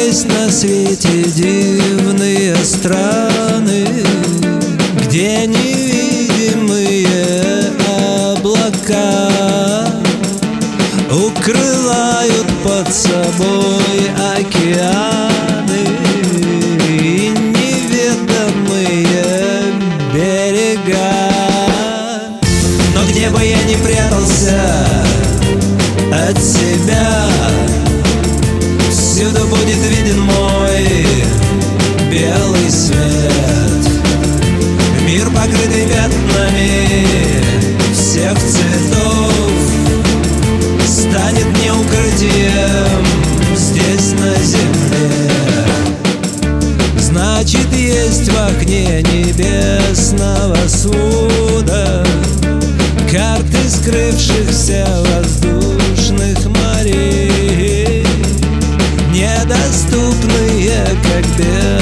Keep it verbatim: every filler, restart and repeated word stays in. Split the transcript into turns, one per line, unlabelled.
Есть на свете дивные страны, где невидимые облака укрывают под собой океаны и неведомые берега. Но где бы я ни прятался от себя, всюду будет виден мой белый свет. Мир, покрытый пятнами всех цветов, станет мне укрытием здесь на земле. Значит, есть в окне небесного свода карты скрывшихся воздушных морей, недоступные, как белый